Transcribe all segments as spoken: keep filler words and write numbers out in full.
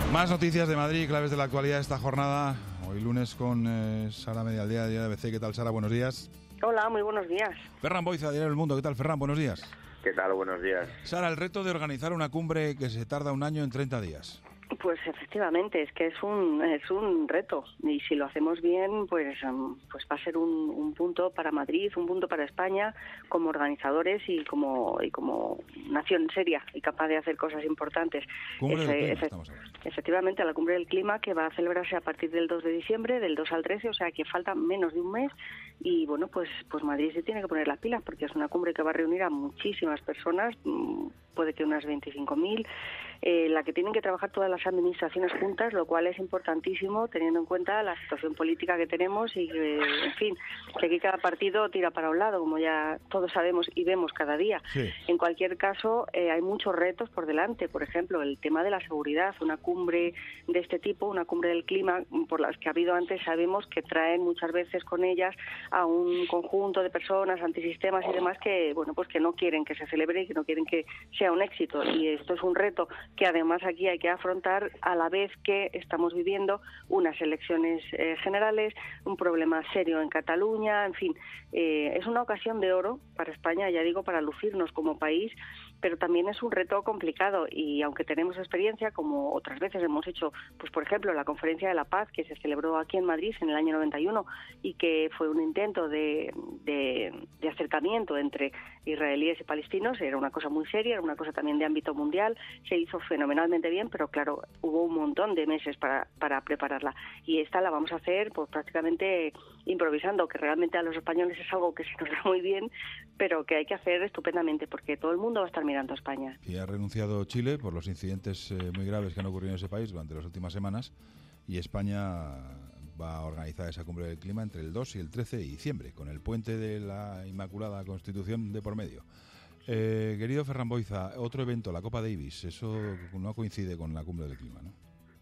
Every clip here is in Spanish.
Más noticias de Madrid, claves de la actualidad esta jornada. Hoy lunes con eh, Sara Medialdía, de A B C. ¿Qué tal, Sara? Buenos días. Hola, muy buenos días. Ferran Boiza, Diario El Mundo. ¿Qué tal, Ferran? Buenos días. ¿Qué tal? Buenos días. Sara, el reto de organizar una cumbre que se tarda un año en treinta días. Pues efectivamente, es que es un es un reto y si lo hacemos bien, pues pues va a ser un, un punto para Madrid, un punto para España como organizadores y como y como nación seria y capaz de hacer cosas importantes. Cumbre Ese, del clima, efe, estamos hablando. Efectivamente, la Cumbre del Clima, que va a celebrarse a partir del dos de diciembre, del dos al trece, o sea que falta menos de un mes. Y bueno, pues pues Madrid se tiene que poner las pilas porque es una cumbre que va a reunir a muchísimas personas, puede que unas veinticinco mil, eh, la que tienen que trabajar todas las administraciones juntas, lo cual es importantísimo teniendo en cuenta la situación política que tenemos y que, en fin, que aquí cada partido tira para un lado, como ya todos sabemos y vemos cada día. Sí. En cualquier caso, eh, hay muchos retos por delante, por ejemplo, el tema de la seguridad, una cumbre de este tipo, una cumbre del clima, por las que ha habido antes, sabemos que traen muchas veces con ellas a un conjunto de personas, antisistemas y demás que, bueno, pues que no quieren que se celebre y que no quieren que sea un éxito. Y esto es un reto que además aquí hay que afrontar a la vez que estamos viviendo unas elecciones eh, generales, un problema serio en Cataluña, en fin, eh, es una ocasión de oro para España, ya digo, para lucirnos como país, pero también es un reto complicado y aunque tenemos experiencia, como otras veces hemos hecho, pues por ejemplo, la Conferencia de la Paz que se celebró aquí en Madrid en el año noventa y uno y que fue un intento de, de, de acercamiento entre israelíes y palestinos, era una cosa muy seria, era una cosa también de ámbito mundial, se hizo fenomenalmente bien, pero claro, hubo un montón de meses para, para prepararla y esta la vamos a hacer pues prácticamente improvisando, que realmente a los españoles es algo que se nos da muy bien, pero que hay que hacer estupendamente porque todo el mundo va a estar mirando a España. Y ha renunciado Chile por los incidentes eh, muy graves que han ocurrido en ese país durante las últimas semanas y España va a organizar esa cumbre del clima entre el dos y el trece de diciembre, con el puente de la Inmaculada Constitución de por medio. Eh, querido Ferran Boiza, otro evento, la Copa Davis, eso no coincide con la cumbre del clima, ¿no?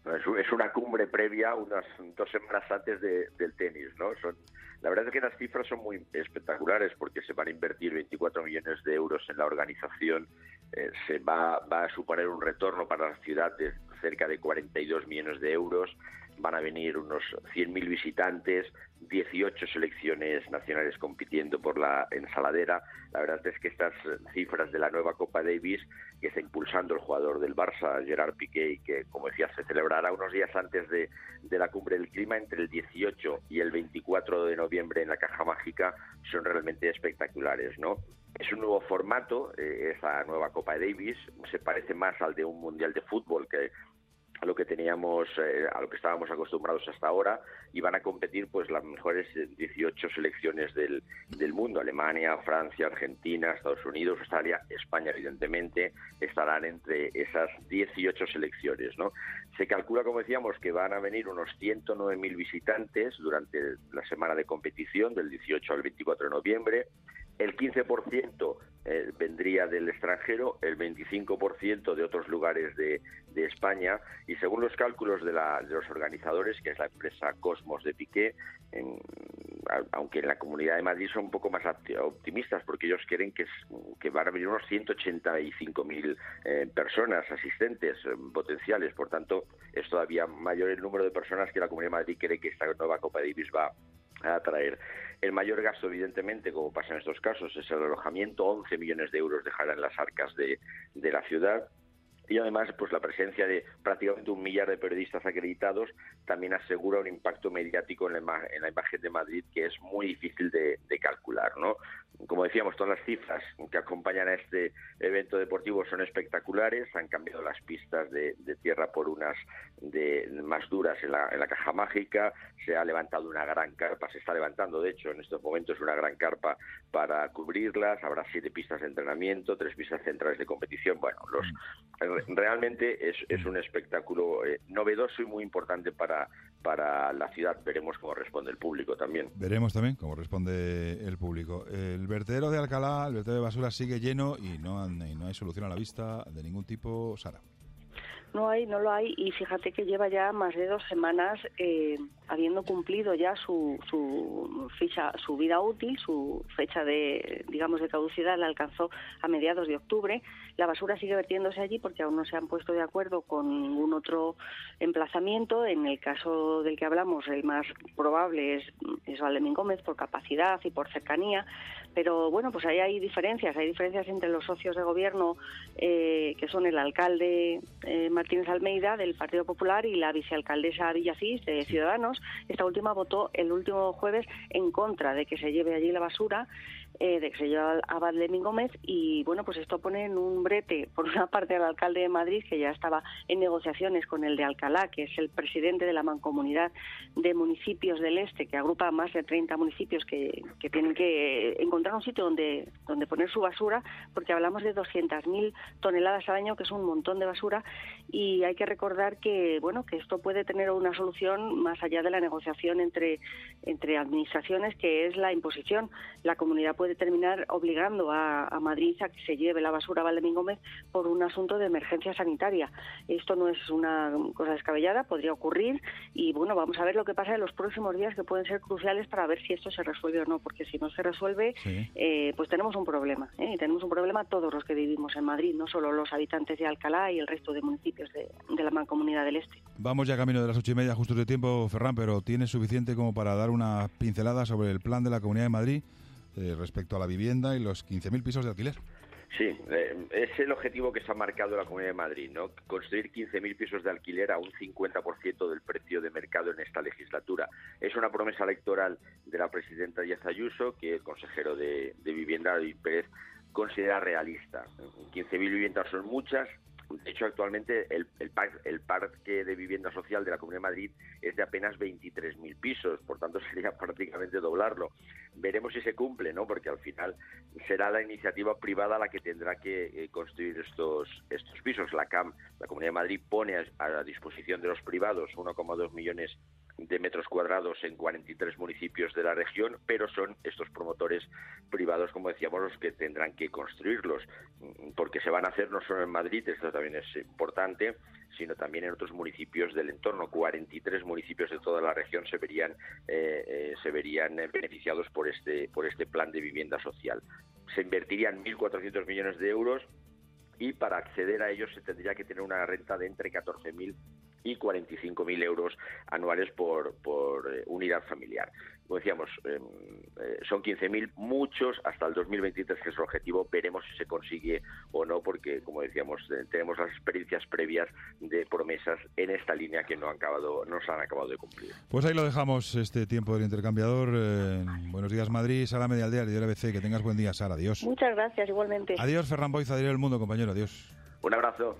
Es una cumbre previa unas dos semanas antes de, del tenis, ¿no? Son, la verdad es que las cifras son muy espectaculares porque se van a invertir veinticuatro millones de euros en la organización, eh, se va, va a suponer un retorno para la ciudad de cerca de cuarenta y dos millones de euros, van a venir unos cien mil visitantes, dieciocho selecciones nacionales compitiendo por la ensaladera. La verdad es que estas cifras de la nueva Copa Davis, que está impulsando el jugador del Barça, Gerard Piqué, y que, como decía, se celebrará unos días antes de, de la Cumbre del Clima, entre el dieciocho y el veinticuatro de noviembre en la Caja Mágica, son realmente espectaculares, ¿no? Es un nuevo formato, eh, esa nueva Copa Davis, se parece más al de un Mundial de Fútbol que a lo que teníamos, eh, a lo que estábamos acostumbrados hasta ahora, y van a competir pues las mejores dieciocho selecciones del, del mundo. Alemania, Francia, Argentina, Estados Unidos, Australia, España, evidentemente, estarán entre esas dieciocho selecciones, ¿no? Se calcula, como decíamos, que van a venir unos ciento nueve mil visitantes durante la semana de competición, del dieciocho al veinticuatro de noviembre. El quince por ciento eh, vendría del extranjero, el veinticinco por ciento de otros lugares de, de España, y según los cálculos de, la, de los organizadores, que es la empresa Cosmos de Piqué, en, a, aunque en la Comunidad de Madrid son un poco más optimistas, porque ellos quieren que, que van a venir unos ciento ochenta y cinco mil eh, personas asistentes eh, potenciales, por tanto es todavía mayor el número de personas que la Comunidad de Madrid cree que esta nueva Copa Davis va a atraer. El mayor gasto, evidentemente, como pasa en estos casos, es el alojamiento. once millones de euros dejarán las arcas de, de la ciudad. Y además, pues la presencia de prácticamente un millar de periodistas acreditados también asegura un impacto mediático en la, ima- en la imagen de Madrid que es muy difícil de, de calcular, ¿no? Como decíamos, todas las cifras que acompañan a este evento deportivo son espectaculares. Han cambiado las pistas de, de tierra por unas de, más duras en la, en la Caja Mágica. Se ha levantado una gran carpa, se está levantando, de hecho, en estos momentos una gran carpa para cubrirlas. Habrá siete pistas de entrenamiento, tres pistas centrales de competición. Bueno, los realmente es, es un espectáculo eh, novedoso y muy importante para, para la ciudad. Veremos cómo responde el público también. Veremos también cómo responde el público. El vertedero de Alcalá, el vertedero de basura sigue lleno y no, han, y no hay solución a la vista de ningún tipo, Sara. No hay, no lo hay, y fíjate que lleva ya más de dos semanas eh, habiendo cumplido ya su, su ficha, su vida útil, su fecha de, digamos, de caducidad la alcanzó a mediados de octubre. La basura sigue vertiéndose allí porque aún no se han puesto de acuerdo con ningún otro emplazamiento. En el caso del que hablamos, el más probable es, es Valdemín Gómez por capacidad y por cercanía, pero bueno, pues ahí hay diferencias, hay diferencias entre los socios de gobierno, eh, que son el alcalde eh, Martínez Almeida del Partido Popular y la vicealcaldesa Villacís de Ciudadanos. Esta última votó el último jueves en contra de que se lleve allí la basura, eh, de que se lleve a Valdemín Gómez, y bueno, pues esto pone en un brete, por una parte, al alcalde de Madrid, que ya estaba en negociaciones con el de Alcalá, que es el presidente de la Mancomunidad de Municipios del Este, que agrupa más de treinta municipios que, que tienen que encontrar un sitio donde, donde poner su basura, porque hablamos de doscientas mil toneladas al año, que es un montón de basura, y hay que recordar que, bueno, que esto puede tener una solución más allá de la negociación entre, entre administraciones, que es la imposición. La comunidad puede terminar obligando a, a Madrid a que se lleve la basura a Valdemín Gómez por un asunto de emergencia sanitaria. Esto no es una cosa descabellada, podría ocurrir, y bueno, vamos a ver lo que pasa en los próximos días, que pueden ser cruciales para ver si esto se resuelve o no, porque si no se resuelve, sí. eh, pues tenemos un problema, ¿eh? Y tenemos un problema todos los que vivimos en Madrid, no solo los habitantes de Alcalá y el resto de municipios de, de la Mancomunidad del Este. Vamos ya camino de las ocho y media, justos de tiempo, Ferran, pero ¿tienes suficiente como para dar una pincelada sobre el plan de la Comunidad de Madrid eh, respecto a la vivienda y los quince mil pisos de alquiler? Sí, eh, es el objetivo que se ha marcado la Comunidad de Madrid, ¿no? Construir quince mil pisos de alquiler a un cincuenta por ciento del precio de mercado en esta legislatura. Es una promesa electoral de la presidenta Díaz Ayuso, que el consejero de, de Vivienda, David Pérez, considera realista. quince mil viviendas son muchas. De hecho, actualmente el, el, par, el parque de vivienda social de la Comunidad de Madrid es de apenas veintitrés mil pisos, por tanto sería prácticamente doblarlo. Veremos si se cumple, ¿no? Porque al final será la iniciativa privada la que tendrá que eh, construir estos estos pisos. La C A M, la Comunidad de Madrid, pone a, a disposición de los privados uno coma dos millones de metros cuadrados en cuarenta y tres municipios de la región, pero son estos promotores privados, como decíamos, los que tendrán que construirlos, porque se van a hacer no solo en Madrid, esto también es importante, sino también en otros municipios del entorno. cuarenta y tres municipios de toda la región se verían eh, eh, se verían beneficiados por este por este plan de vivienda social. Se invertirían mil cuatrocientos millones de euros y para acceder a ellos se tendría que tener una renta de entre catorce mil y cuarenta y cinco mil euros anuales por, por eh, unidad familiar. Como decíamos, eh, eh, son quince mil, muchos hasta el dos mil veintitrés, que es el objetivo. Veremos si se consigue o no, porque, como decíamos, eh, tenemos las experiencias previas de promesas en esta línea que no han acabado, no se han acabado de cumplir. Pues ahí lo dejamos, este tiempo del intercambiador. Eh, buenos días, Madrid. Sara Medialdea, de R B C. Que tengas buen día, Sara. Adiós. Muchas gracias, igualmente. Adiós, Ferran Boiza, de El Mundo, compañero. Adiós. Un abrazo.